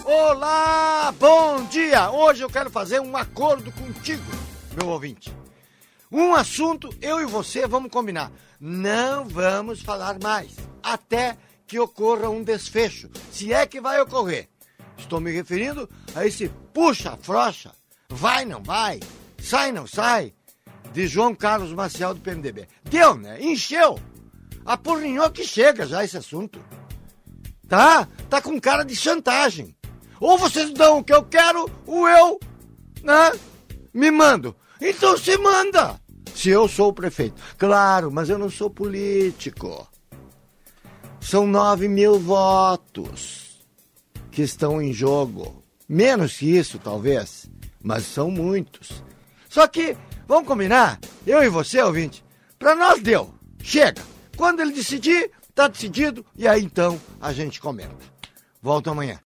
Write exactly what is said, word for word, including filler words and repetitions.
Olá, bom dia! Hoje eu quero fazer um acordo contigo, meu ouvinte. Um assunto, eu e você vamos combinar. Não vamos falar mais, até que ocorra um desfecho, se é que vai ocorrer. Estou me referindo a esse puxa-frocha, vai, não vai, sai, não sai, de João Carlos Maciel do P M D B. Deu, né? Encheu. Apurrinhou que chega já esse assunto. Tá? Tá com cara de chantagem. Ou vocês dão o que eu quero, ou eu, né, me mando. Então se manda. Se eu sou o prefeito. Claro, mas eu não sou político. São nove mil votos que estão em jogo. Menos que isso, talvez. Mas são muitos. Só que, vamos combinar, eu e você, ouvinte, pra nós deu. Chega. Quando ele decidir, tá decidido. E aí, então, a gente comenta. Volto amanhã.